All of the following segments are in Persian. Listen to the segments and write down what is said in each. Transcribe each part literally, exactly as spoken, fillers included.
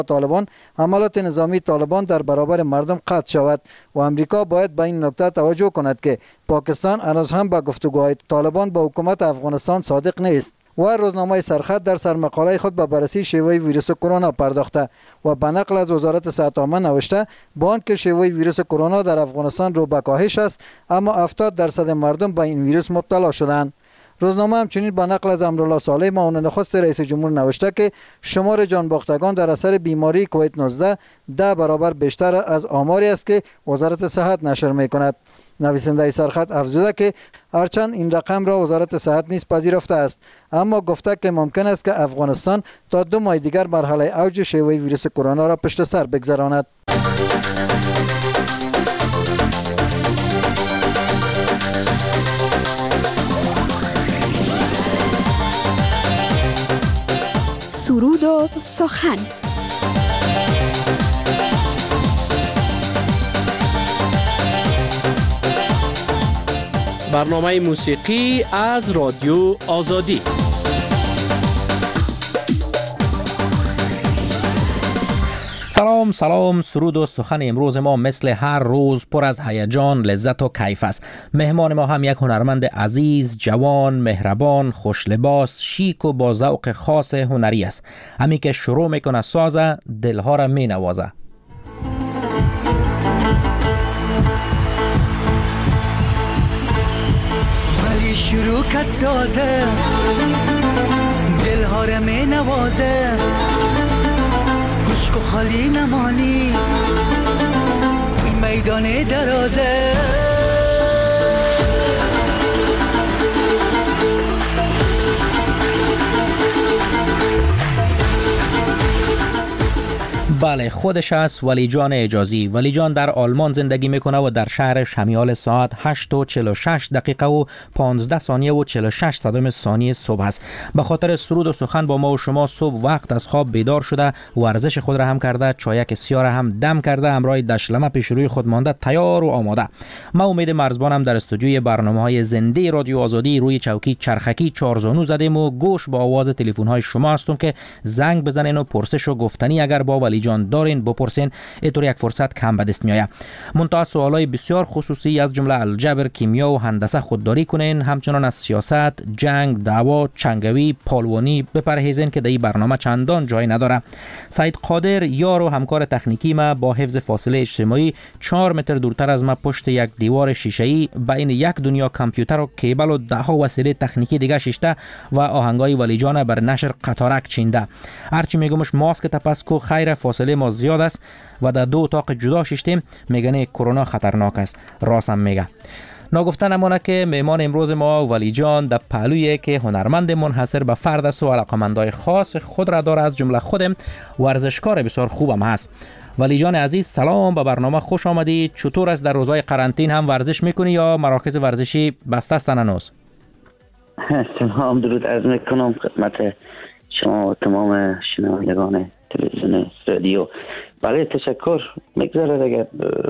طالبان حملات نظامی طالبان در برابر مردم قطع شود و امریکا باید به این نکته توجه کند که پاکستان هنوز هم به گفتگوهای طالبان با حکومت افغانستان صادق نیست. و روزنامه سرخط در سرمقاله خود به بررسی شیوه ویروس کرونا پرداخته و به نقل از وزارت صحت عامه نوشته با آنکه شیوه ویروس کرونا در افغانستان رو به کاهش است، اما هفتاد درصد مردم به این ویروس مبتلا شدند. روزنامه همچنین با نقل از امرالله صالح معاون نخست رئیس جمهور نوشته که شمار جانباختگان در اثر بیماری کووید نوزده ده برابر بیشتر از آماری است که وزارت صحت نشر می‌کند. نویسنده سرخط افزوده که هرچند این رقم را وزارت صحت نیز پذیرفته است، اما گفته که ممکن است که افغانستان تا دو ماه دیگر مرحله اوج شیوه ویروس کرونا را پشت سر بگذراند. سرود و سخن. برنامه موسیقی از رادیو آزادی. سلام سلام. سرود و سخن امروز ما مثل هر روز پر از هیجان، لذت و کیف است. مهمان ما هم یک هنرمند عزیز، جوان، مهربان، خوش لباس، شیک و با ذوق خاص هنری است. همی که شروع میکنه سازه، دلها را مینوازه. ولی شروع کت سازه، دلها را مینوازه، کشک و خالی نمانی این میدان درازه. بله، خودش است، ولی جان اجازی. ولی جان در آلمان زندگی میکنه و در شهرش همیال ساعت هشت و چهل و شش دقیقه و پانزده ثانیه و چهل و شش صدم ثانیه صبح است. به خاطر سرود و سخن با ما و شما صبح وقت از خواب بیدار شده، ورزش خود را هم کرده، چایک سیاه را هم دم کرده، همراه دشلمه پیش روی خود مانده، تیار و آماده. ما امید مرزبانم در استودیوی برنامه‌های زنده رادیو آزادی روی چوکی چرخکی چارزانو زدیم و گوش با آواز تلفن‌های شما هستم که زنگ بزنین و پرسش و گفتنی اگر با ولی جان دارین بپرسین. اینطور یک فرصت کم به دست میآید. منتها سوالای بسیار خصوصی از جمله الجبر، کیمیا و هندسه خودداری کنین. همچنان از سیاست، جنگ، دعوا، چنگوی، پالوانی بپرهیزین که در این برنامه چندان جای نداره. سید قادر یار و همکار تکنیکی ما با حفظ فاصله اجتماعی چهار متر دورتر از ما پشت یک دیوار شیشه‌ای بین یک دنیا کامپیوتر و کیبل و ده ها وسیله تکنیکی دیگه شیشته و آهنگای ولی جان بر نشر قطارک چینده. هرچی میگمش ماسک تپس کو، خیر فاصله ما زیاد است و در دو اتاق جدا شیشتیم. میگنه کرونا خطرناک است. راستم میگه. ناگفتن امانه که مهمان امروز ما ولی جان در پهلویه که هنرمند منحصر به فرد است و علاقمندای خاص خود را داره. از جمله خودم ورزشکار بسیار خوبم هست. ولی جان عزیز سلام، به برنامه خوش آمدید. چطور است در روزهای قرنطین هم ورزش میکنی یا مراکز ورزشی بسته است هنوز؟ سلام، درود عرض میکنم خدمت شما و تمام شنوندگان تلویزیون رادیو. بله تشکر. میگذره اگر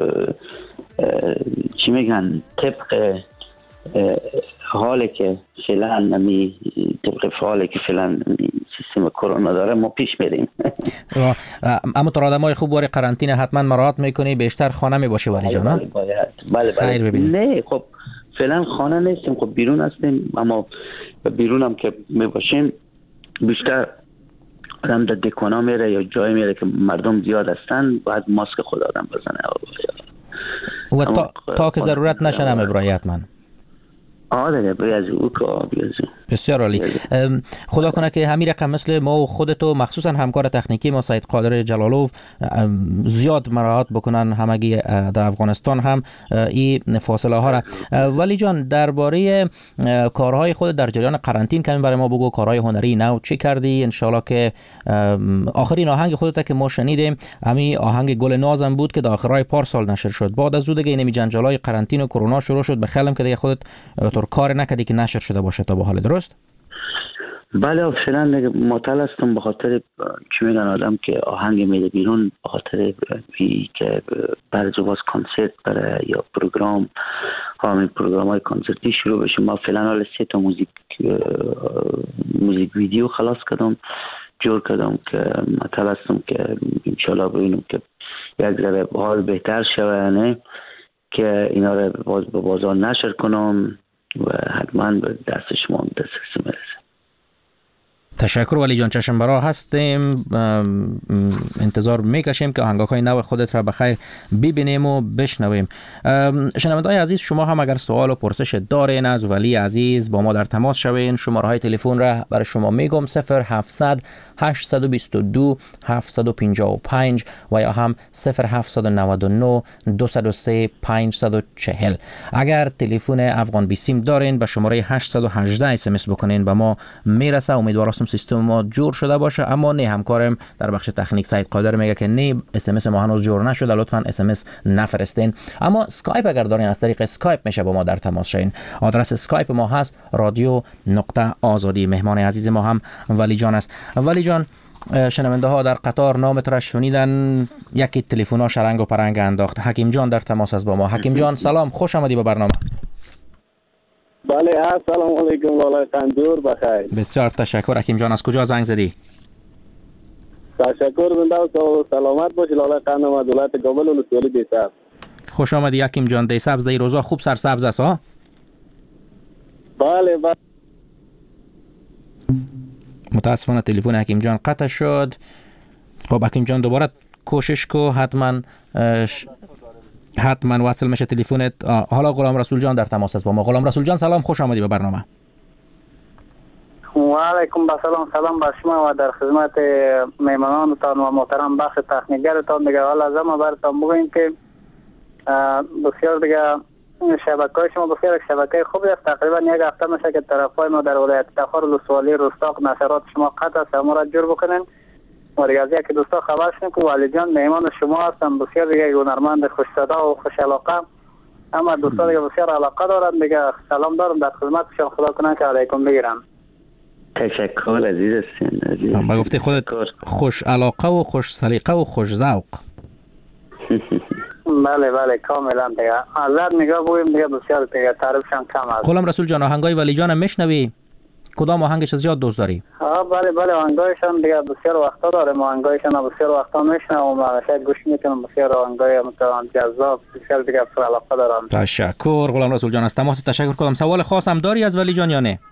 چی میگن طبق حالی که فعلا نمی طبق حالی که فعلا سیستم کرونا داره ما پیش میریم. اما تو آدمای خوب واری قرنطینه حتما مراعات میکنی، بیشتر خانه میباشی ولی جان؟ بله بله بله. نه خب فعلا خانه نیستیم، خب بیرون هستیم، اما بیرون هم که میباشیم بیشتر آدم در دکانا میره یا جای میره که مردم زیاد هستن باید ماسک خود آدم بزنه و تا, تا که ضرورت نشه نمی برایت من آره بیازی او که بیازی. بسیار عالی. خدا کنه که همین رقم مثل ما و خودت و مخصوصا همکار تکنیکی ما سید قادر جلالوف زیاد مراعات بکنن همگی در افغانستان هم این فاصله ها را. ولی جان درباره کارهای خود در جریان قرنطین کمی برای ما بگو. کارهای هنری نو چی کردی؟ انشالله که آخرین آهنگ خودت که ما شنیدیم همین آهنگ گل نازم بود که در آخرای پارسال نشر شد. بعد از اون دیگه اینمی جنجالای قرنطین و کرونا شروع شد. بخیالم که دیگه خودت طور کار نکردی که نشر شده باشه تا به حال، درست؟ بله فعلا دیگه معطل هستم به خاطر چی میگن آدم که آهنگ میده بیرون، به خاطر که برای باز کنسرت برای یا پروگرام همین پروگرام های کنسرتی شروع بشه. ما فعلا حالا سه تا موزیک موزیک ویدیو خلاص کردم جور کردم که متلستم که انشالله ببینم که یک ذره حال بهتر شوه، نه که اینا رو باز به بازار نشر کنم و حتما به دست شما دسترسی میرسه. تشکر ولی جان، چشم برا هستیم، انتظار میکشیم که آهنگاهای نو خودت را بخیر ببینیم و بشنویم. شنونده‌های عزیز، شما هم اگر سوال و پرسش دارین از ولی عزیز با ما در تماس شوین. شماره های تلفن را برای شما میگم: صفر هفتصد هشتصد و بیست و دو هفتصد و پنجاه و پنج و یا هم صفر هفتصد و نود و نه دویست و سه پانصد و چهل. اگر تلفن افغان بیسیم دارین به شماره هشتصد و هجده اس ام اس بکنین به ما میرسه. امیدوارم سیستم ما جور شده باشه، اما نه همکارم در بخش تکنیک سعید قادر میگه که نه اس ام اس ما هنوز جور نشده، لطفاً اس ام اس نفرستین. اما اسکایپ اگر دارین از طریق اسکایپ میشه با ما در تماس شین. آدرس اسکایپ ما هست رادیو نقطه آزادی. مهمان عزیز ما هم ولی جان است. ولی جان، شنونده ها در قطار نامت را شنیدن، یکی تلفن ها شرنگ و پرنگ انداخت. حکیم جان در تماس است با ما. حکیم جان سلام، خوش آمدی به برنامه. بله، السلام علیکم لاله قندور، بخیر. بسیار تشکر. حکیم جان از کجا زنگ زدی؟ تشکر زنده و سلامت باشی لاله قندور، از ولایت کابل ولسوالی دیساب. خوش آمدی حکیم جان. دیساب این روزا خوب سرسبز است ها؟ بله بله. متاسفانه تلفن حکیم جان قطع شد. خب حکیم جان دوباره کوشش کو، حتما حتما وصل میشه تلفنت. حالا غلام رسول جان در تماس است با ما. غلام رسول جان سلام، خوش آمدی به برنامه. و علیکم سلام، سلام بر شما و در خدمت مهمانانتان و محترم بخش تکنیکگرتان. دیگه حالا از ما براتون بگویم که بسیار دیگه شبکه‌های شما بسیار شبکه خوبی است. تقریبا یک هفته میشه که طرفای ما در ولایت تخار ولسوالی رستاق نشرات شما قطع است، ما را جور بکنین. و دیگه از یک دوستا خبر شدیم که ولی جان مهمان شما هستن، بسیار دیگه هنرمند خوش صدا و خوش علاقه، اما دوستا دیگه بسیار علاقه دارن. دیگه سلام دارم در خدمتشان، خدا کنه که علیکم بگیرن. تشکر عزیز هستین. با گفته خودت خوش علاقه و خوش سلیقه و خوش ذوق. بله بله کاملا دیگه. ازت نگاه بگویم دیگه بسیار دیگه تعریفشان کم است. غلام رسول جان آهنگای ولی جان میشنوی؟ کدام آهنگش زیاد دوست داری؟ ها بله بله آهنگایشان دیگه بسیار وقتا دارم، آهنگایشان بسیار وقتا میشنوم و همیشه گوش میکنم. بسیار آهنگای متوان جذاب بسیار دیگه بسیار علاقه دارم. تشکر غلام رسول جان، از تماس تشکر کنم. سوال خاص هم داری از ولی جان یا نه؟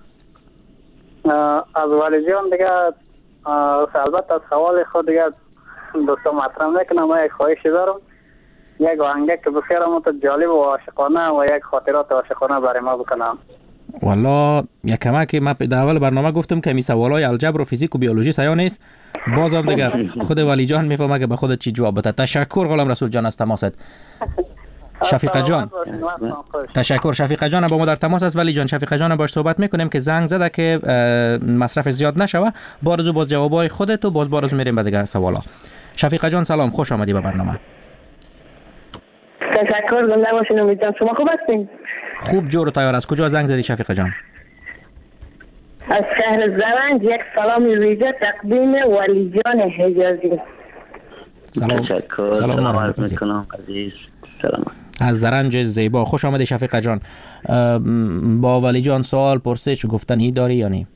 از ولی جان دیگه البته از سوال خود دیگه دوستان مطرح نکنم. من یک خواهش دارم، یک آهنگ که بسیار مت جالب و عاشقانه و یک خاطرات عاشقانه برای ما بکنم. والا یک کمک که من در اول برنامه گفتم که می سوالای الجبر و فیزیک و بیولوژی سیا نیست، بازم دیگه خود ولی جان میفهمه که به خودت چی جواب بده. تشکر غلام رسول جان از تماست. شفیقه جان تشکر. شفیقه جان با ما در تماس است. ولی جان شفیقه جان باش صحبت میکنیم که زنگ زده که مصرف زیاد نشوه. بارزو باز جوابای خودت و باز بارزو میریم به دیگه سوالا. شفیقه جان سلام، خوش آمدی به برنامه. تشکر، زنده باشین. امیدوارم شما خوب هستین. خوب جور و تیار. از کجا زنگ زدی شفیقه جان؟ از شهر زرنج. یک سلام ویژه تقدیم ولی جان حجازی. سلام. تشکر. سلام عرض میکنم عزیز. سلام. از زرنج زیبا خوش آمدی شفیقه جان. با ولی جان سوال پرسش گفتنی داری یا نه؟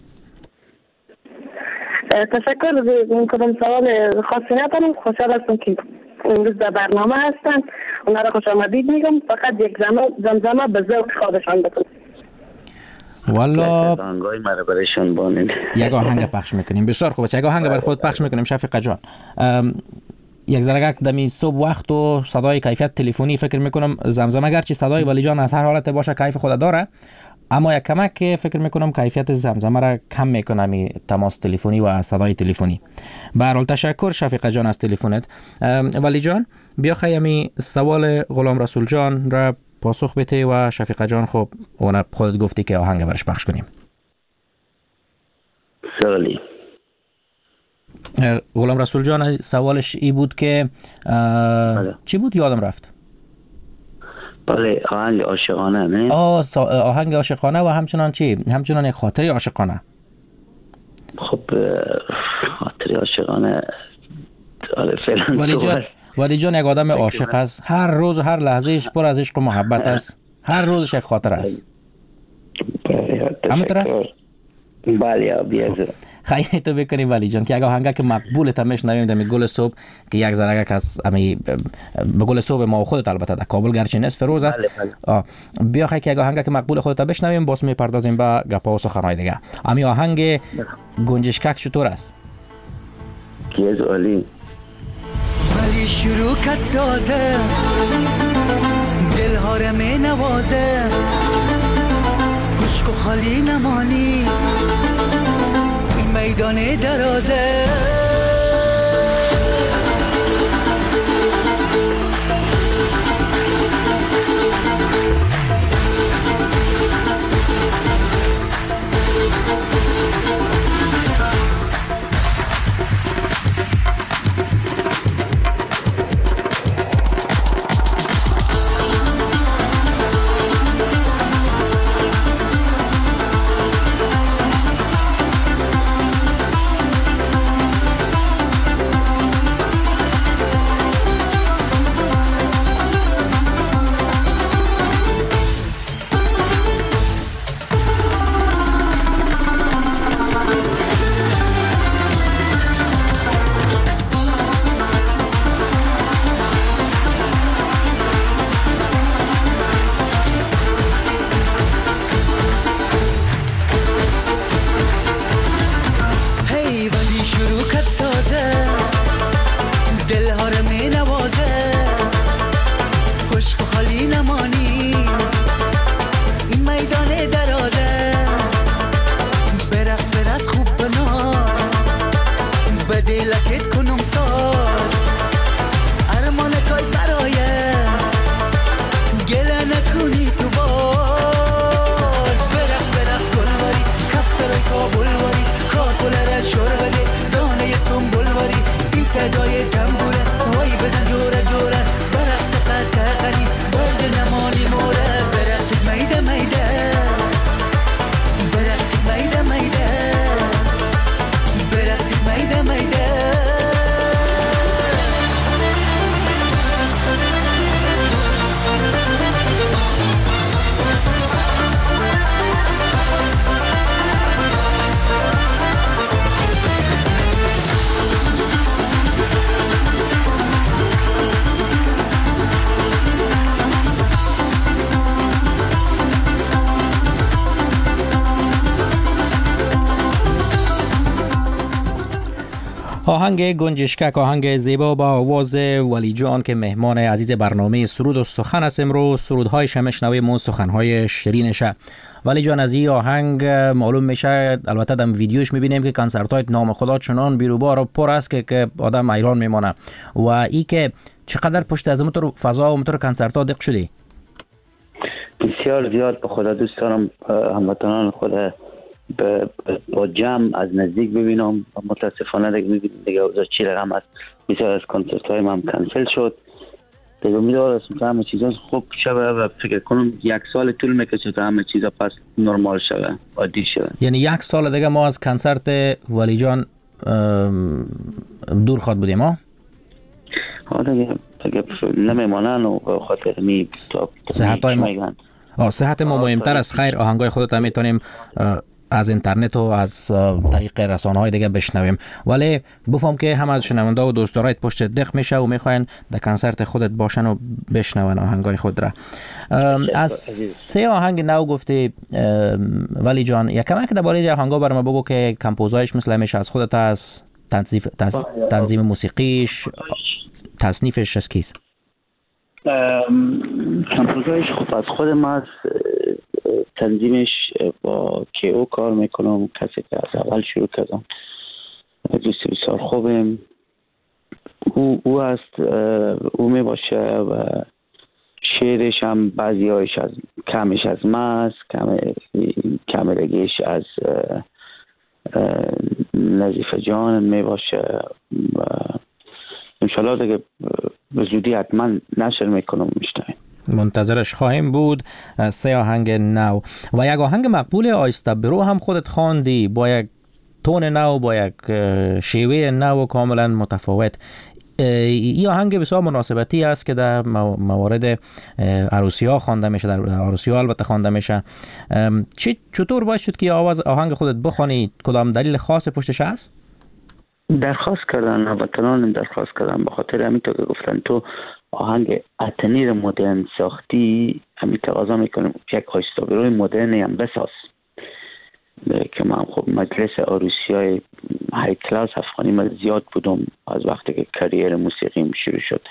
تشکر. این کدام سوال خاصی ندارم. خوشحال هستم که امروز در برنامه هستن. اونا را خوش آمدید میگم. فقط یک زمزمه به ذوق خودشان بکن. والا آهنگای مرا برایشان بانید. یک آهنگ پخش میکنیم. بسیار خوبه. یک آهنگ برای خود پخش میکنیم شفیقه جان. یک ذره دمی صبح وقت و صدای کیفیت تلفنی فکر میکنم زمزمه اگرچه صدای ولی جان از هر حالت باشه کیف خود داره، اما یک کمک که فکر میکنم کیفیت زمزمه را کم میکنه می تماس تلفنی و صدای تلفنی. به هر حال تشکر شفیقه جان از تلفنت. ولی جان بیا خیمی سوال غلام رسول جان را پاسخ بده و شفیقه جان خب اون خودت گفتی که آهنگ برش پخش کنیم. سوالی غلام رسول جان سوالش ای بود که چی بود یادم رفت. بله آهنگ عاشقانه نه؟ آه آهنگ عاشقانه و همچنان چی؟ همچنان یک خاطری عاشقانه. خب خاطری عاشقانه فعلا ولی جان ولی جان یک آدم عاشق است. هر روز و هر لحظهش پر از عشق و محبت است. هر روزش یک خاطر است. بله اما طرف بله بیازه خیلی تو بکنی ولی جان که اگه آهنگه که مقبول تا میشنویم دمی گل صبح که یک ذره از امی به گل صبح ما خودت البته در کابل گرچه نیست فروز است. آه بیا خیلی که اگه آهنگه که مقبول خودت بشنویم باز میپردازیم به گپا و سخنهای دیگه. امی آهنگ گنجشکک چطور است؟ کیز عالی ولی شروع کت سازه دل ها رو می نوازه گشک و خالی نمانی این میدان درازه آهنگ گنجشکک آهنگ زیبا با آواز ولی جان که مهمان عزیز برنامه سرود و سخن است امروز. سرودهای شمشنوی سخنهای شیرینشه. ولی جان از این آهنگ معلوم میشه البته در ویدیوش میبینیم که کنسرت های نام خدا چنان بیروبار و پر است که, که آدم حیران میمونه. و ای که چقدر پشت از موتور فضا و موتور کنسرت ها دق شدی؟ بسیار زیاد. به خدا دوست دارم هموطنان خود با جمع از نزدیک ببینم. متاسفانه دیگه میبینیم دیگه اوضاع چی رقم است. بسیار از کنسرت های من کنسل شد دیگه. امیدوارم که همه چیزا خوب شوه و فکر کنم یک سال طول میکشه تا همه چیزا پس نرمال شوه، عادی شوه. یعنی یک سال دیگه ما از کنسرت ولی جان دور خواد بودیم ها؟ ها دیگه دیگه نمیمانن و خاطر می صحت های ما آه صحت ما مهمتر است. خیر آهنگای خودت هم میتونیم از اینترنت و از طریق رسانه‌های دیگه بشنویم. ولی بفهم که هم از شنونده و دوستدارایت پشت دق میشه و میخواین در کنسرت خودت باشن و بشنون آهنگای خود را. از سه آهنگ نو گفتی ولی جان، یک کمک درباره آهنگا برام بگو که کمپوزایش مثل همیشه از خودت است، تنظیف تنظیم موسیقیش، تصنیفش از کیست؟ کمپوزایش خب از خود ما، تنظیمش با کیو کار میکنم، کسی که از اول شروع کردم، دوست بسیار خوبم. او او است، او می باشه و شعرش هم بعضی هایش از کمش از ماست، کم کمرگیش از نظیف جان می باشه و انشالله دیگه به زودی حتما نشر میکنم میشنویم. منتظرش خواهیم بود. سه آهنگ نو و یک آهنگ مقبول آیسته برو هم خودت خواندی با یک تون نو، با یک شیوه نو کاملا متفاوت. این آهنگ بسیار مناسبتی است که در موارد عروسی ها خوانده میشه، در عروسی ها البته خوانده میشه. چی چطور باعث شد که آواز آهنگ خودت بخوانی؟ کدام دلیل خاص پشتش هست؟ درخواست کردن هموطنانم، درخواست کردن به خاطر همینطور که گفتن تو آهنگ اتنیر مدرن ساختی، همین تقاضا میکنم یک آیستابروی مدرنی هم بساز که من خب مجلس عروسی های های کلاس افغانی من زیاد بودم از وقتی که کریر موسیقیم شروع شد.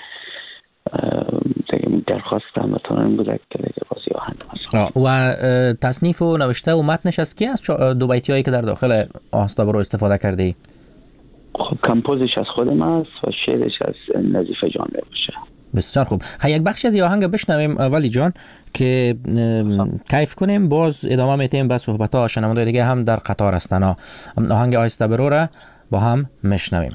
دیگه درخواست هموطنانم بود که دیگه بازی آهنگ و تصنیف و نوشته و متنش از کی است دو بیتی هایی که در داخل آهستابرو استفاده کردی؟ خب کمپوزش از خودم است و شعرش از نظیف جان باشه. بسیار خوب. خیلی یک بخشی از این آهنگ بشنویم ولی جان که کیف کنیم، باز ادامه میتیم به صحبت ها. شنونده دیگه هم در قطار هستن. آهنگ آهستابرو را با هم میشنویم.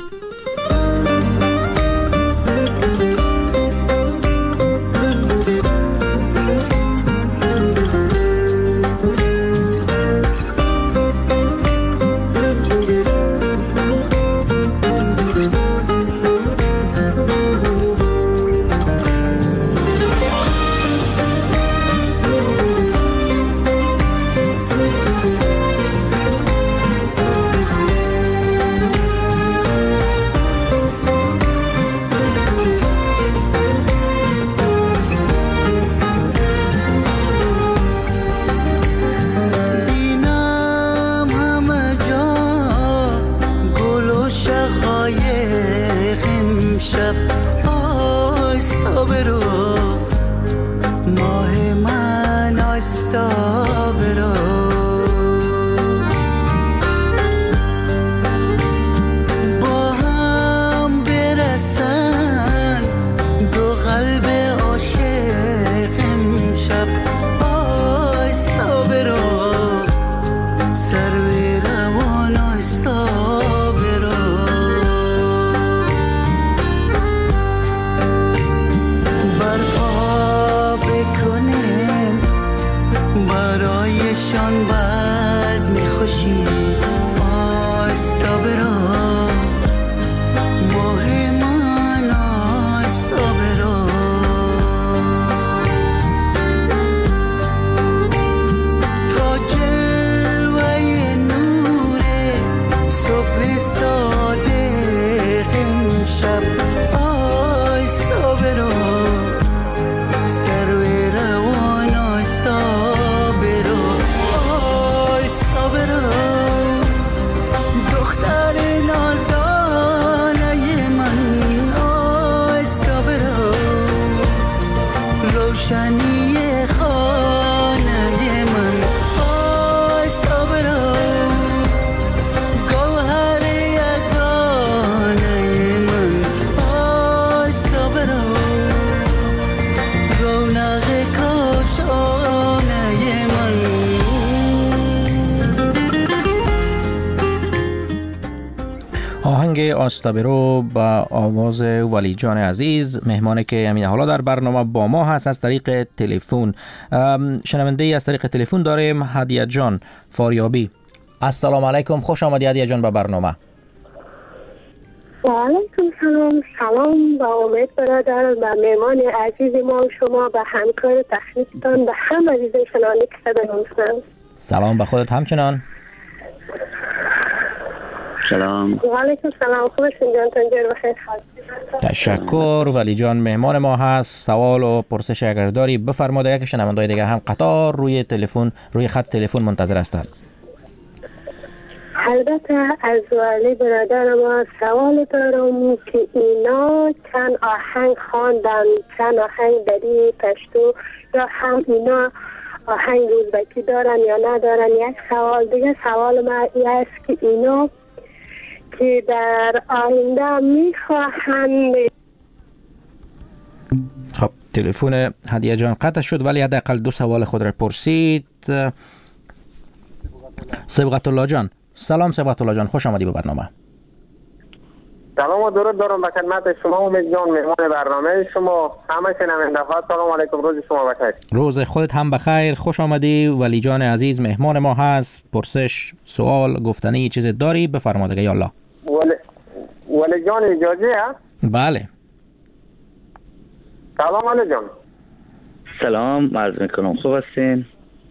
آهستابرو با آواز ولی جان عزیز، مهمانی که امین حالا در برنامه با ما هست از طریق تلفن. شنونده ای از طریق تلفن داریم، هدیه جان فاریابی. السلام علیکم، خوش آمدی هدیه جان به برنامه. و علیکم سلام. سلام با امید برادر، به مهمان عزیز ما و شما، به همکار تخنیکتان، به همه عزیزان شنونده که صدا میشنوند. سلام به خودت همچنان. سلام. و علیکم سلام. خوبشون جان تنجر بخیر حال. تشکر. ولی جان مهمان ما هست. سوال و پرسش اگر داری بفرما. دیگه شنونده‌های دیگه هم قطار روی تلفن روی خط تلفن منتظر هستند. البته از ولی برادر ما سوال دارم که اینا چند آهنگ خواندن، چند آهنگ دری پشتو، یا هم اینا آهنگ روزبکی دارن یا ندارن؟ یک سوال دیگه. سوال ما این است که اینا که در آینده میخواهند. خب تلفن هدیه جان قطع شد ولی حداقل دو سوال خود را پرسید. صبغت الله جان. سلام صبغت الله جان، خوش آمدی به برنامه. سلام و درود دارم به خدمت شما امید جان، مهمان برنامه شما، همه شنونده ها. سلام علیکم، روز شما بخیر. روز خودت هم بخیر، خوش آمدی. ولی جان عزیز مهمان ما هست. پرسش، سوال، گفتنی چیز داری بفرما دیگه. یالا. ولی ولی جان اجازه هست؟ بله. سلام علی جان. سلام عرض میکنم، خوب هستین؟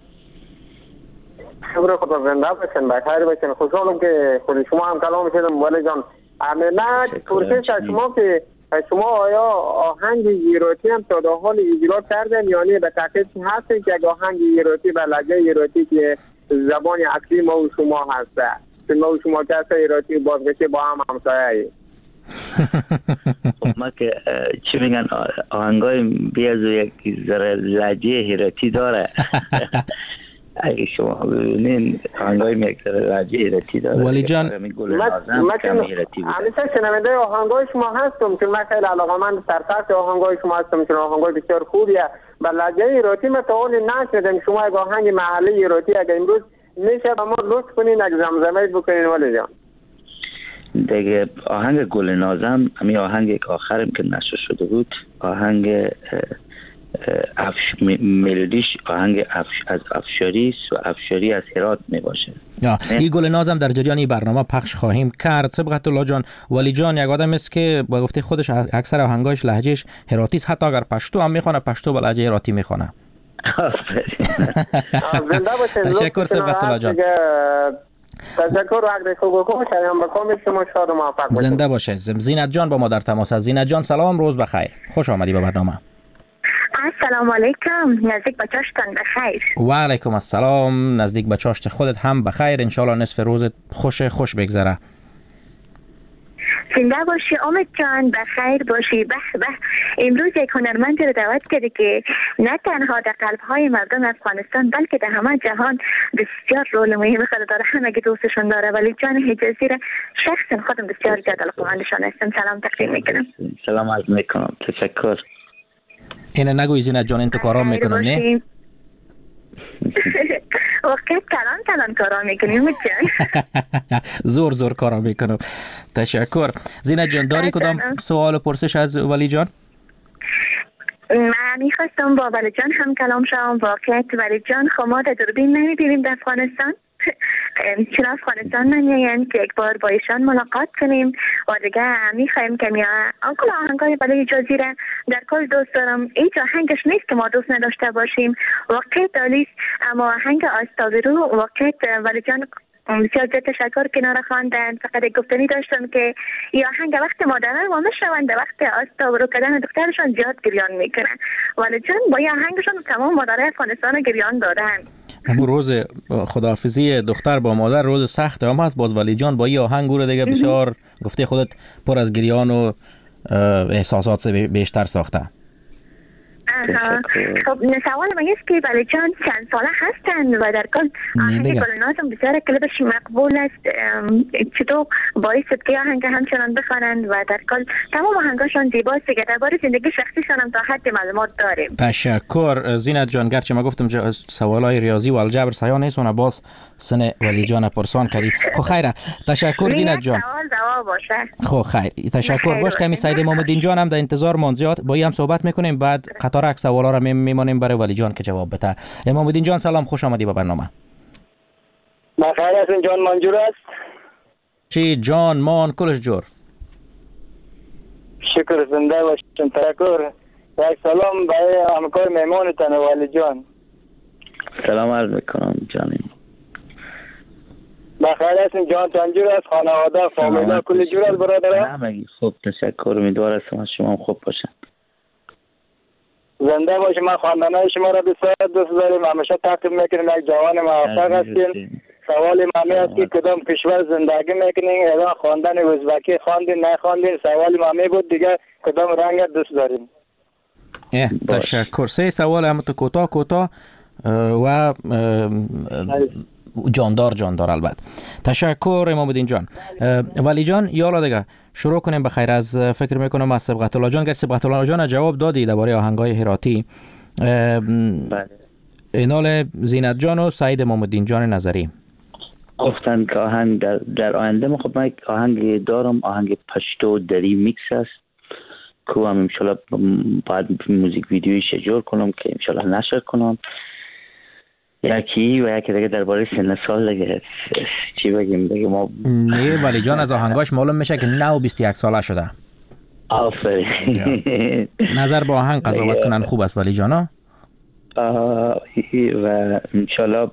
شکر خدا، زنده باشین، بخیر باشین. خوشحالم که خود شما هم کلام شدم ولی جان. نه پرسش از شما که شما آیا آهنگ ایراتی هم تا در حال اجرا کردن یا نه؟ به تحقیق هستی که اگه آهنگ ایراتی به لهجه ایراتی که زبان اصلی ما و شما هسته، که ما و شما کسی ایراتی بازگشته با هم همسایه. خب ما که چی میگن آهنگای بیازو یک ذره لهجه ایراتی داره. اگه شما ببینین آهنگای یک ذره لهجه ایراتی داره. ولی جان ما که همیشه شنونده آهنگای شما هستم، که من خیلی علاقه‌مند سرفصل آهنگای شما هستم، چون آهنگای بسیار خوبیه. به لهجه ایراتی ما تا اون نشنیدم. شما اگه آهنگ محلی ایراتی اگه امروز میشه به ما لطف کنین، اگه زمزمه بکنین ولی جان. دیگه آهنگ گل نازم، همین آهنگ که آخرم که نشر شده بود، آهنگ افش ملودیش آهنگ افش از افشاری است و افشاری از هرات می باشه. این گل نازم در جریان این برنامه پخش خواهیم کرد. سبقت الله جان، ولی جان یک آدم است که با گفته خودش اکثر آهنگایش لهجهش هراتی است، حتی اگر پشتو هم میخونه پشتو با لهجه هراتی میخونه. تشکر سبقت الله جان. تشکر وقت خوب خوب شایم بکام شما شاد و موفق باشید. زنده باشه. زینت جان با ما در تماس است. زینت جان سلام، روز بخیر، خوش آمدی به برنامه. السلام علیکم، نزدیک به چاشتان بخیر. و علیکم السلام، نزدیک به چاشت خودت هم بخیر. انشالله نصف روزت خوش خوش بگذره. زنده باشی امید جان، بخیر باشی. به به امروز یک هنرمند رو دعوت کرده که نه تنها در قلب‌های مردم افغانستان بلکه در همه جهان بسیار رول مهمی خود داره، همه که دوستشون داره. ولی جان حجازی را شخصا خودم بسیار زیاد علاقه‌مندشان هستم. سلام تقدیم میکنم. سلام عرض میکنم، تشکر. اینه نگوی زینت جان، این تو کارام میکنم نه؟ وقت کلان کلان کارا میکنیم جان. زور زور کارا میکنم. تشکر. زینت جان داری کدام سوال و پرسش از ولی جان؟ من میخواستم با ولی جان هم کلام شوم. واقعیت ولی جان خب ما در دوربین نمیبینیم در افغانستان، چون افغانستان نمیاین که یک بار با ایشان ملاقات کنیم و دیگه میخوایم که میا آنکل آهنگای بله جزیره در کل دوست دارم. هیچ آهنگش نیست که ما دوست نداشته باشیم، واقعیت دالیست. اما آهنگ آستاورو واقعیت ولی جان بسیار زیاد تشکر کنار خواندن. فقط گفتنی داشتم که این آهنگ وقت مادران و مشوند وقت آستاورو کردن دخترشان زیاد گریان میکنن، ولی جان با این آهنگشان تمام مادرای افغانستان گریان دادن. همون روز خداحافظی دختر با مادر روز سخت هم هست، باز ولی جان با این آهنگ رو دیگه بسیار گفته خودت پر از گریان و احساسات بیشتر ساخته. خب سوال من است که ولی جان چند ساله هستن و در کل آهنگ گلنازم بسیار کلبش مقبول است، چطور باعث شد که آهنگ همچنان بخوانند و در کل تمام آهنگاشان زیباست که درباره زندگی شخصیشان هم تا حد معلومات داریم. تشکر زینت جان. گرچه ما گفتم سوالای ریاضی و الجبر سیا نیستونه، باز سن ولی جان پرسان کردی. خب خیره، تشکر زینت جان. سوال جواب باشه. خب خیر، تشکر. باش کمی سعید محمدین جان هم در انتظار منزیات با هم صحبت میکنیم، بعد قطار یک سوالا را میمونیم برای ولی جان که جواب بده. امام الدین جان سلام، خوش آمدی به برنامه. بخیر هستین جان، منجور است؟ چی جان مان کلش جور؟ شکر، زنده باشین. تشکر. یک سلام برای همکار مهمانتان ولی جان. سلام عرض میکنم جانیم. بخیر هستین جان، تنجور است، خانواده فامیلا کل جور است برادر؟ همگی خوب، تشکر. امیدوار هستم شما هم خوب باشن. زنده باشی. ما خواندنای شما را بسیار دوست داریم، همیشه تعقیب میکنیم. یک جوان موفق هستین. سوال مامی است که کدام کشور زندگی میکنین؟ الان خواندن ازبکی خواندین نخواندین؟ سوال مامی بود دیگه، کدام رنگ دوست داریم؟ تشکر. سه سوال هم تو کوتاه کوتاه و جاندار جاندار البته. تشکر امام الدین جان. ولی جان یالا دیگه شروع کنیم بخیر. از فکر میکنم از سبقت الله جان، گر سبقت الله جان جواب دادی درباره آهنگای هراتی. بله. اینال زینت جان و سعید امام الدین جان نظری گفتن که آهنگ در, در آینده ما خب من یک آهنگ دارم، آهنگ پشتو دری میکس است که هم انشالله باید موزیک ویدیویش اجرا کنم که انشالله نشر کنم. یکی و یکی دیگه درباره سن سال دیگه چی بگیم دیگه ما نه ولی جان از آهنگاش معلوم میشه که نه و بیست و یک ساله شده. آفرین. نظر با آهنگ قضاوت کنن خوب است ولی جانا و انشالله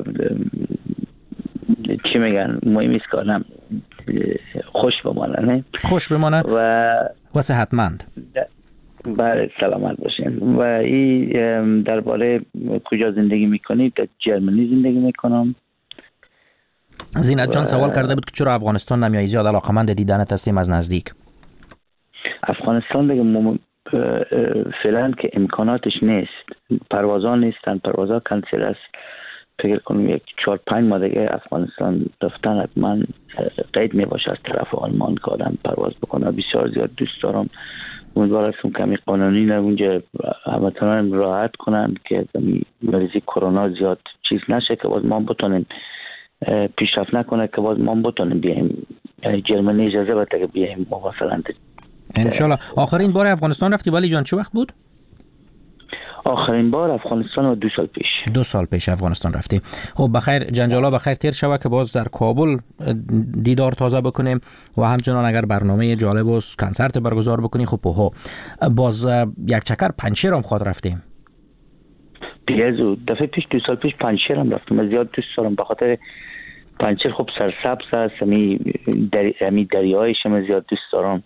چی میگن مهم است که آدم خوش بمانه خوش بمانه و و صحتمند. بله سلامت باشین. و این درباره کجا زندگی میکنید؟ در جرمنی زندگی میکنم. زینت جان سوال کرده بود که چرا افغانستان نمیایی؟ زیاد علاقمند دیدنت هستیم از نزدیک. افغانستان دیگه مم... فعلا که امکاناتش نیست، پروازا نیستن، پروازا کنسل است. فکر کنم یک چهار پنج ماه دیگه افغانستان رفتن من قید میباشه از طرف آلمان که آدم پرواز بکنه. بسیار زیاد دوست دارم. امیدوار هستم کمی قانونی نه اونجا هموطنان راحت کنن که مریضی کرونا زیاد چیز نشه که باز ما بتونیم پیشرفت نکنه که باز ما بتونیم بیایم. یعنی جرمنی اجازه بده که بیایم مثلا. انشالله. آخرین بار افغانستان رفتی ولی جان چه وقت بود؟ آخرین بار افغانستان و دو سال پیش. دو سال پیش افغانستان رفتی. خب بخیر جنجالا بخیر تیر شوه که باز در کابل دیدار تازه بکنیم و همچنان اگر برنامه جالب و کنسرت برگزار بکنی. خب ها باز یک چکر پنجشیر هم خود رفتیم. پیازو دفعه پیش دو سال پیش پنجشیر هم رفتم. من زیاد دوست دارم به خاطر پنجشیر خب سرسبز است. همی دری همی دریایش هم زیاد دوست دارم.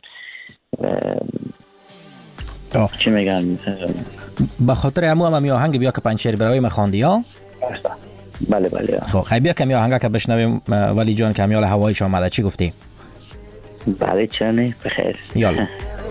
چی میگن به خاطر همو هم می آهنگ بیا که پنجشیر برای مخاندی ها. بله بله. خب خیلی بیا که می آهنگ که بشنویم ولی جان کمیال هوایش آمده. چی گفتی؟ بله چنه بخیر. یالا.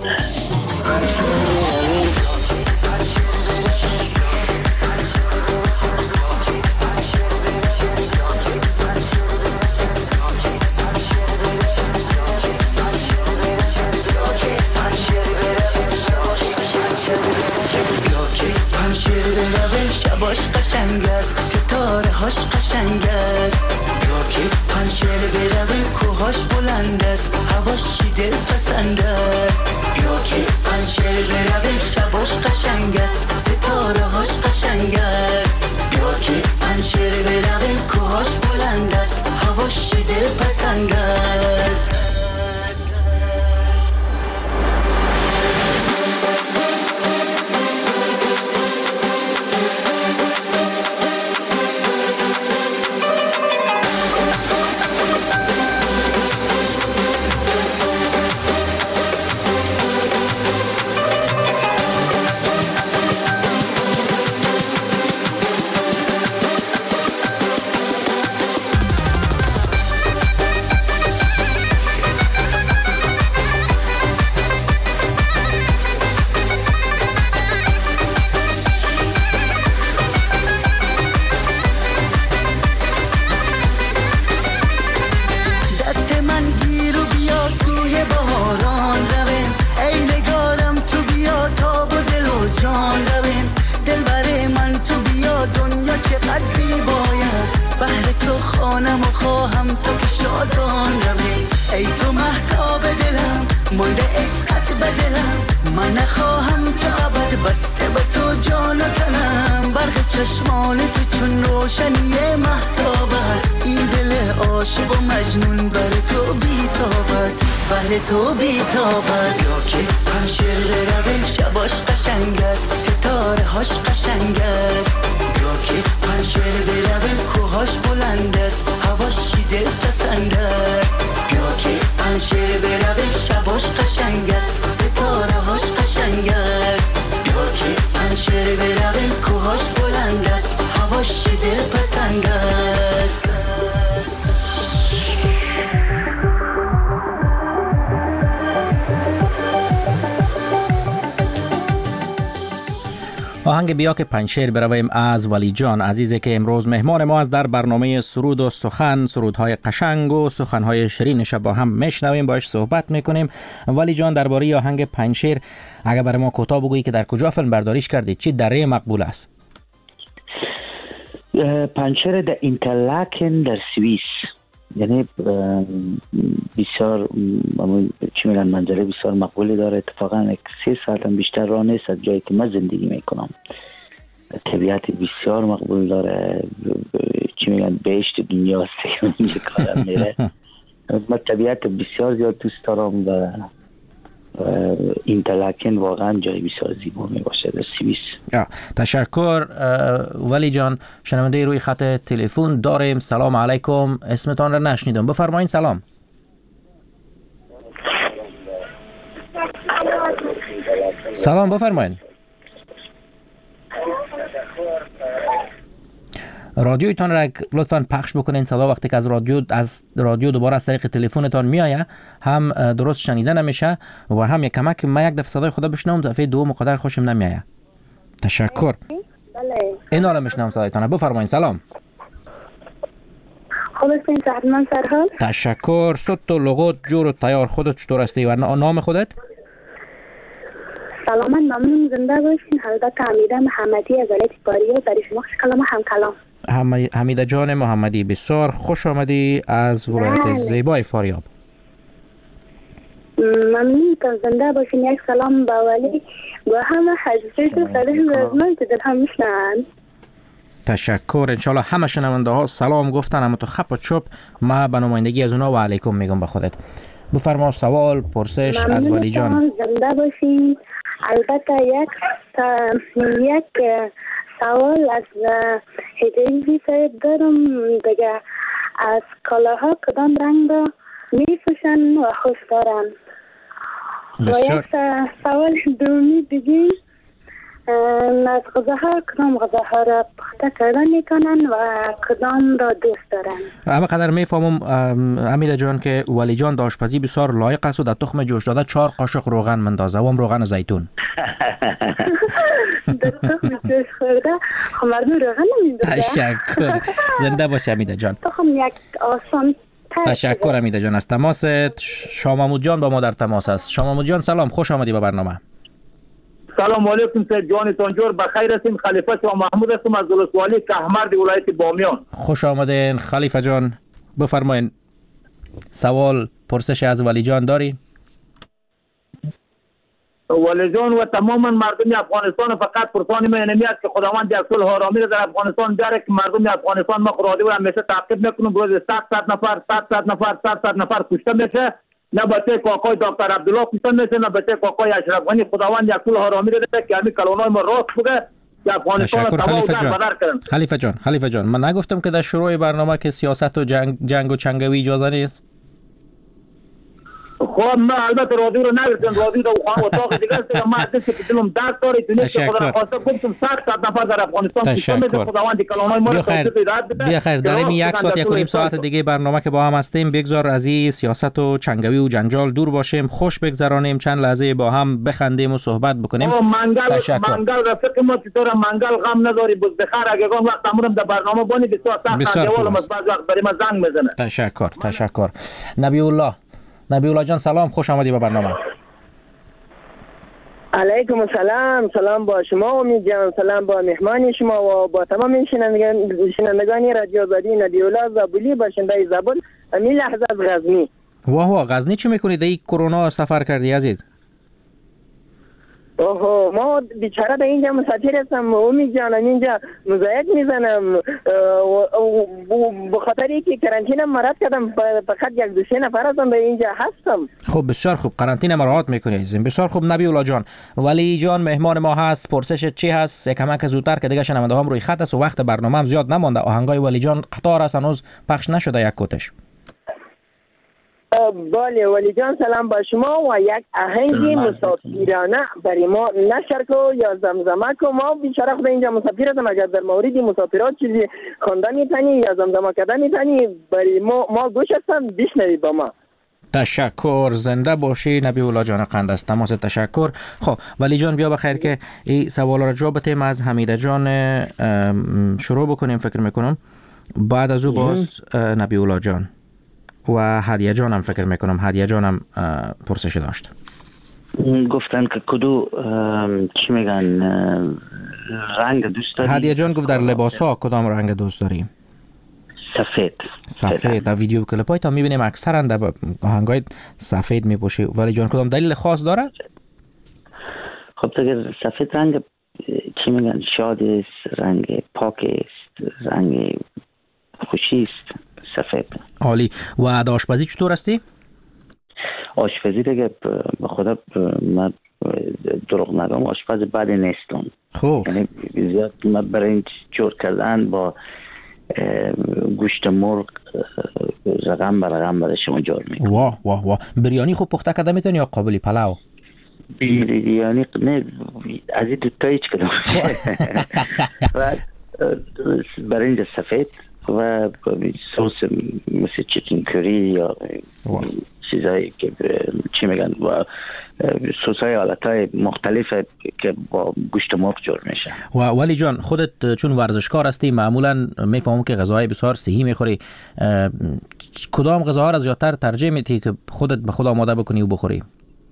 شباش قشنگ است، ستاره هاش قشنگ است. یا که پنجشیر برویم کوهاش بلند است، هواش دل پسند است. یا که پنجشیر برویم شباش قشنگ است، ستاره هاش قشنگ است. یا که پنجشیر برویم کوهاش بلند است، هواش دل پسند است. چشمان تو چون روشنی مهتاب است. این دل عاشق و مجنون بر تو بیتاب است، بر تو بیتاب است. یا که پنجشیر برویم شباش قشنگ است، ستاره هاش قشنگ است. یا که پنجشیر برویم کوهاش بلند است، هواش دل پسند است. یا که پنجشیر برویم شباش قشنگ است، ستاره هاش قشنگ است. یا که پنجشیر برویم کوهاش بلند است، هواش دل پسند است. آهنگ بیا که پنجشیر برویم از ولی جان عزیزی که امروز مهمان ما است در برنامه سرود و سخن. سرودهای قشنگ و سخنهای شیرینش با هم میشنویم، باش صحبت میکنیم. ولی جان درباره آهنگ پنجشیر اگر برای ما کوتاه بگویی که در کجا فیلم برداریش کردید؟ چی دره مقبول است؟ پنجشیر در اینترلاکن در سوئیس. یعنی بسیار چی میگن منظره بسیار مقبولی داره. اتفاقا یک سه ساعت هم بیشتر راه نیست از جایی که من زندگی میکنم. طبیعت بسیار مقبول داره. چی میگن بهشت دنیا است که کارم میره. من طبیعت بسیار زیاد دوست دارم و اینترلکن واقعا جای بسیار زیبا می باشد در سوئیس. تشکر ولی جان. شنونده روی خط تلفن داریم. سلام علیکم، اسمتان را نشنیدم، بفرمایید. سلام. سلام بفرمایید. رادیویتان را لطفاً پخش بکنین. صدا وقتی که از رادیو از رادیو دوباره از طریق تلفنتان میآید هم درست شنیده نمیشه و هم یک کمک ما یک دفعه صدای خدا بشنوم، دفعه دوم مقدر خوشم نمیآید. تشکر. بله. این حالا میشنوم صدایتان. بفرمایید. سلام. خوب هستین سرمن سرحال؟ تشکر. صوت و لغت جور و تیار. خودت چطور هستی و نام خودت؟ سلام، ممنون، زنده باشین. البته حمیده محمدی از ولایت پاریو، برای شما خوش کلام هم کلام. حمیده جان محمدی، بسیار خوش آمدی از ولایت زیبای فاریاب. ممنون که زنده باشین. یک سلام با ولی و همه حضرت و صدیق رزمان که دل هم میشنن. تشکر. انشالله همه شنونده ها سلام گفتن، اما تو خپ و چپ ما به نمایندگی از اونا و علیکم میگم به خودت. بفرما سوال پرسش از ولی جان. زنده باشین. البته یک یک سوال از هدیهی صاحب دارم دیگه. از کالاها کدام رنگ را میفروشن و خوش دارن؟ و یک سوال دومی دیگه، از غذاها کدام غذاها را پخته کردن میکنن و کدام را دوست دارن؟ اما قدر میفهمم امیده جان که ولی جان د آشپزی بسیار لایق است و در تخم جوش داده چهار قاشق روغن مندازه و هم روغن زیتون. در تخم جوش خورده خب مردم روغن نمیندازه. تشکر. زنده باش امیده جان. تخم یک آسان. تشکر امیده جان از تماست. شامامود جان با ما در تماس است. شامامود جان سلام، خوش آمدی به برنامه. سلام علیکم سید جان تانجور، بخیر هستیم. خلیفه شما محمود هستم از ولسوالی کهمرد ولایت بامیان. خوش آمدین خلیفه جان. بفرمایید. سوال پرسش از ولی جان داری؟ ولی جان و تماما مردم افغانستان فقط پرسان ما نمیاد که خداوند یک صلح آرامی در افغانستان بیاره که مردم افغانستان ما خراده و همیشه تعقیب میکنم. روز صد نفر صد نفر صد نفر کشته میشه، نه بچه کاکای دکتر عبدالله کشته میشه، نه بچه کاکای اشرف غنی. خداوند یک صلح آرامی بده که همین کلونای ما راست بوده که افغانستان تشکر تباه و خلیفه جان. دربدر کردن. خلیفه جان خلیفه جان من نگفتم که در شروع برنامه که سیاست و جنگ جنگ و چنگوی اجازه نیست؟ خب ما البته رادیو رو نگرفتم، رادیو رو خواهم اتاق دیگه است. ما هستی که دلم درد داره تو نیست که خدا خواسته گفتم صد نفر در افغانستان کشته میشه. خداوند کلونای ما رو توفیق هدایت بده. بیا خیر داریم یک ساعت یک و نیم ساعت دیگه برنامه که با هم هستیم. بگذار از این سیاست و چنگوی و جنجال دور باشیم، خوش بگذرانیم، چند لحظه با هم بخندیم و صحبت بکنیم. تشکر. منگل رفیق ما چطور منگل غم نداری بود بخیر اگه وقت امرم در برنامه بانی بسیار سخت جوال مس بعض وقت برای ما زنگ میزنه. تشکر تشکر. نبی الله نبی الله جان سلام، خوش آمدی به برنامه. علیکم السلام. سلام با شما امید جان، سلام با مهمان شما و با تمام شنوندگان رادیو آزادی. نبی الله زابلی باشنده زابل امی لحظه از غزنی. واه واه غزنی چی میکنی؟ در این کرونا سفر کردی عزیز؟ اوه ما بیچاره به اینجا مسافر هستم امید جان، اینجا مزایق میزنم به خاطر اینکه کرانتین مراد کردم، فقط یک دو سه نفر هستم به اینجا هستم. خب بسیار خوب، کرانتین مراعات میکنی عزیزم، بسیار خوب. نبی الله جان ولی جان مهمان ما هست، پرسش چی هست؟ یک کمک زودتر که دیگه شنونده هم روی خط است و وقت برنامه هم زیاد نمونده. آهنگای ولی جان قطار است هنوز پخش نشده یک کتش. بله ولی جان سلام با شما و یک آهنگ مسافرانه برای ما نشر کو یا زمزمه کو. ما بیچاره خود اینجا مسافر هستم، اگر در مورد مسافرات چیزی خواندن میتونی یا زمزمه کردن میتونی برای ما ما گوش هستم بشنوی با ما. تشکر، زنده باشی نبی الله جان قند است. تماس تشکر. خب ولی جان بیا بخیر که این سوالا را جواب بدیم. از حمیده جان شروع بکنیم فکر میکنم، بعد از او باز نبی الله جان و هدیه جانم فکر میکنم هدیه جانم پرسش داشت. گفتن که کدو چی میگن رنگ دوست داری؟ هدیه جان گفت در لباس ها کدام رنگ دوست داری؟ سفید. سفید. در ویدیو کلیپ های تا میبینیم اکثرا در آهنگای سفید میپوشی. ولی جان کدام دلیل خاص داره؟ خب اگر سفید رنگ چی میگن شاد است، رنگ پاک است، رنگ خوشی است سفید. عالی. و آشپزی چطور هستی؟ آشپزی دیگه به خدا من دروغ نگم آشپز بدی نیستم. خوب یعنی زیاد من برای این جور کردن با گوشت مرغ رقم بر رقم برای شما جور میکنم. واه واه واه. بریانی خوب پخته کرده میتونی یا قابلی پلاو؟ بریانی نه از این دوتا هیچ کدام. و برنج سفید و سوس مثل چیکن کری یا چیزایی که چی میگن و سس‌های حالتهای مختلف که با گوشت مرغ جور میشه. و ولی جان خودت چون ورزشکار هستی معمولا میفهمم که غذاهای بسیار صحی میخوری، کدام غذاها را زیادتر ترجیح میدی که خودت به خود آماده بکنی و بخوری؟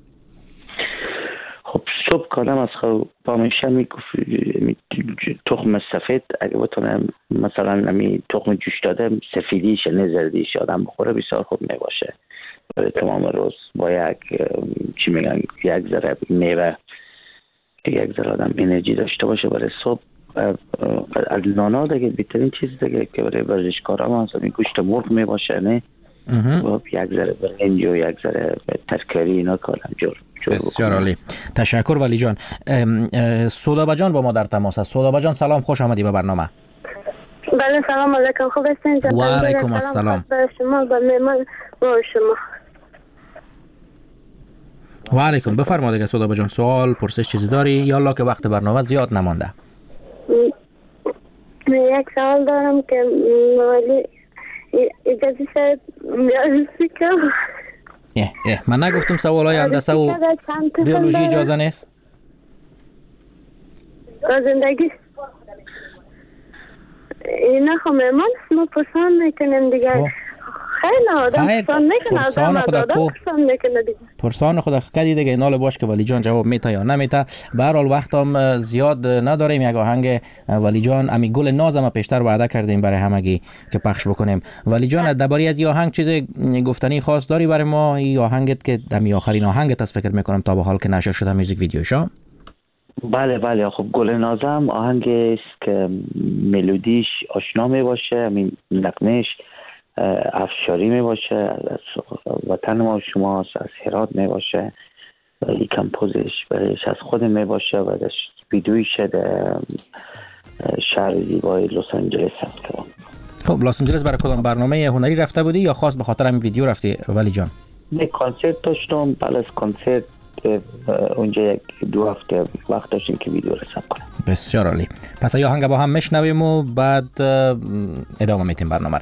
خب صبح کادم از خود با میشه میگفت تخم سفید اگه بتونم مثلا نمی تخم جوش داده سفیدیش نه زردیش آدم بخوره بسیار خوب میباشه برای تمام روز. با یک چی میگن یک ذره میوه یک ذره آدم انرژی داشته باشه برای صبح. از نانا دیگه بهترین چیز دیگه که برای ورزشکارا مثلا گوشت مرغ میباشه نه و یک ذره برنج و یک ذره ترکاری اینا کارم جور. بسیار عالی. تشکر ولی جان. سودابه جان با ما در تماس است. سودابه جان سلام، خوش آمدی به برنامه. بله سلام علیکم، خوب هستین؟ و علیکم السلام. به شما به مهمان با شما. و علیکم. بفرما دیگه سودابه جان، سوال پرسش چیزی داری یا الله که وقت برنامه زیاد نمانده؟ یک سوال دارم که ولی اجازه شاید میازی که اه اه من نگفتم سوالای هندسه و بیولوژی اجازه نیست؟ زندگی اینا خب مهمان ما پرسان میکنیم دیگه. خیلی آدم پرسان میکنه، آدم آدم پرسان میکنه دیگه. پرسان خدا کدی دیگه اینال باش که ولی جان جواب میته یا نمیته. به هر حال وقتم زیاد نداریم. یک آهنگ ولی جان امی گل نازم پیشتر وعده کردیم برای همگی که پخش بکنیم. ولی جان درباره از این آهنگ چیز گفتنی خاص داری برای ما؟ این آهنگت که دمی آخرین آهنگت است فکر میکنم تا به حال که نشر شده موزیک ویدیوشا. بله بله خب گل نازم آهنگی است که ملودیش آشنا می باشه، همین نغمه‌اش افشاری می باشه، از وطن ما شماست، از هرات می باشه. ولی کمپوزش برایش از خود می باشه و در ویدیویش در شهر زیبای لس آنجلس هست. خب لس آنجلس برای کدام برنامه هنری رفته بودی یا خاص به خاطر همین ویدیو رفتی ولی جان؟ نه کنسرت داشتم، بعد از کنسرت اونجا یک دو هفته وقت داشتیم که ویدیو رسم کنم. بسیار عالی. پس یا آهنگ با هم میشنویم و بعد ادامه میدیم برنامه را.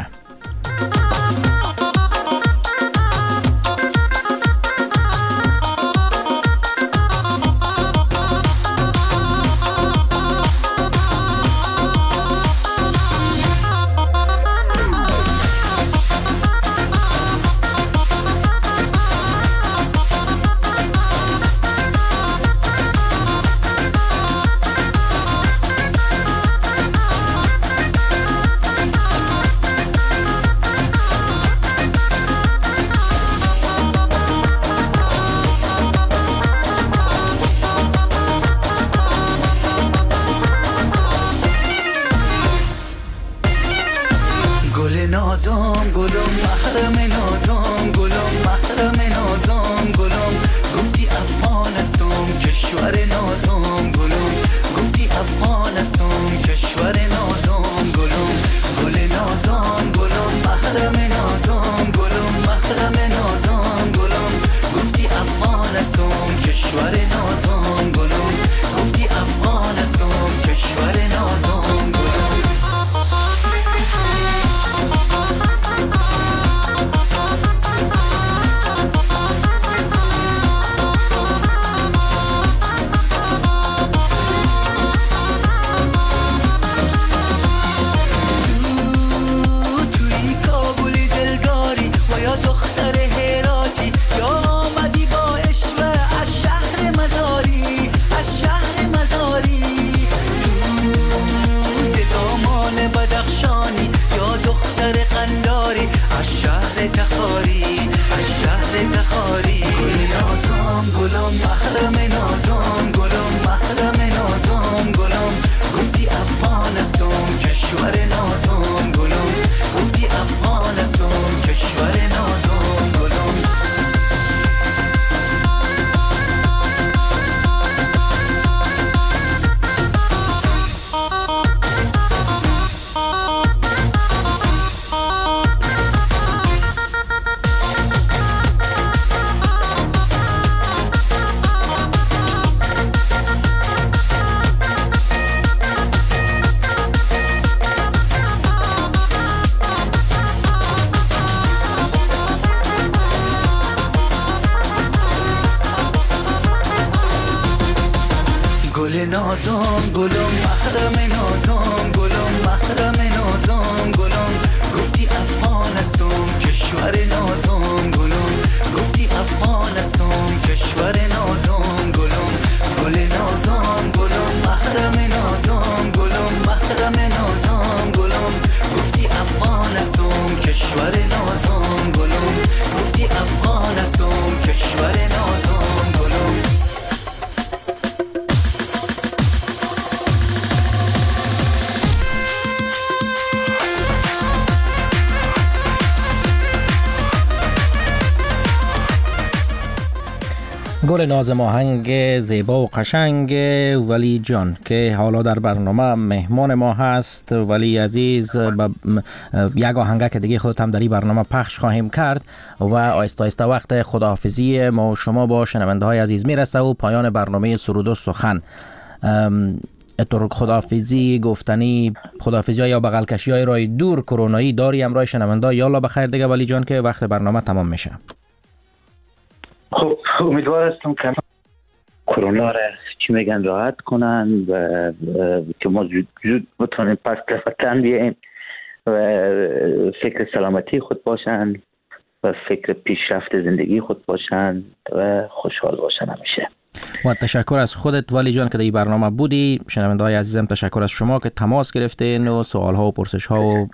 گل نازم گلم محرم نازم گلم محرم نازم گلم گفتی افغانستان کشور نازم گلم گفتی افغانستان کشور نازم گلم گل نازم گلم محرم نازم گلم محرم نازم گلم گفتی افغانستان کشور نازم گلم گفتی افغانستان کشور نازم گلم گل نازم آهنگ زیبا و قشنگ ولی جان که حالا در برنامه مهمان ما هست. ولی عزیز با یک آهنگ که دیگه خودت هم در این برنامه پخش خواهیم کرد و آیسته آیسته وقت خداحافظی ما و شما با شنونده های عزیز میرسه و پایان برنامه سرود و سخن. اتور خداحافظی گفتنی خداحافظی ها یا بغل کشی های رای دور کرونایی داری امرای شنونده یالا بخیر دیگه ولی جان که وقت برنامه تمام میشه. خب امیدوار هستم که کرونا را چی میگن راحت کنن و که ما زود زود بتونیم پس کفتن بیاییم و فکر سلامتی خود باشن و فکر پیشرفت زندگی خود باشن و خوشحال باشن همیشه. و تشکر از خودت ولی جان که در این برنامه بودی. شنونده های عزیزم تشکر از شما که تماس گرفتین و سوال ها و پرسش ها و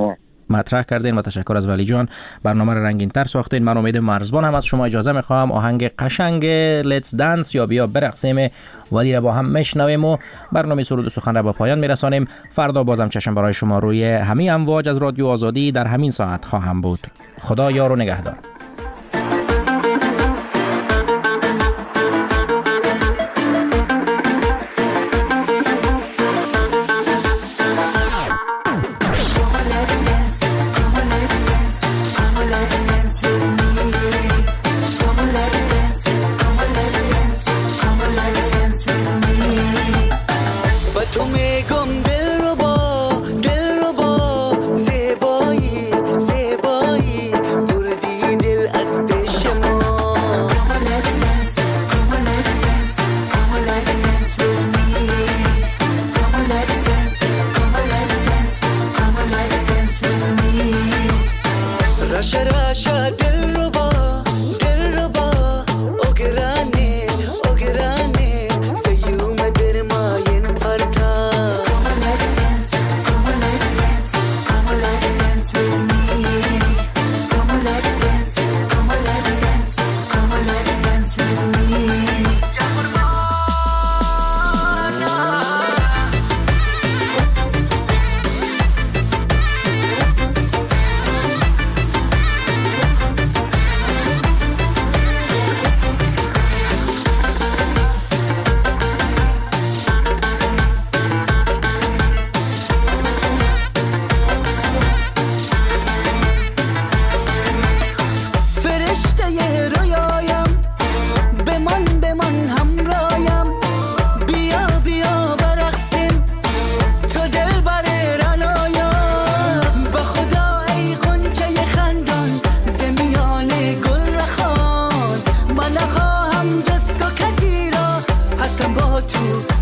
مطرح کردین و تشکر از ولی جان. برنامه را رنگین تر ساختین. من امید مرزبان هم از شما اجازه میخوام آهنگ قشنگ لیتس دنس یا بیا برقصیم ولی را با هم میشنویم و برنامه سرود و سخن را به پایان میرسانیم. فردا بازم چشم برای شما روی همین امواج از رادیو آزادی در همین ساعت خواهم بود. خدا یار و نگهدار. تو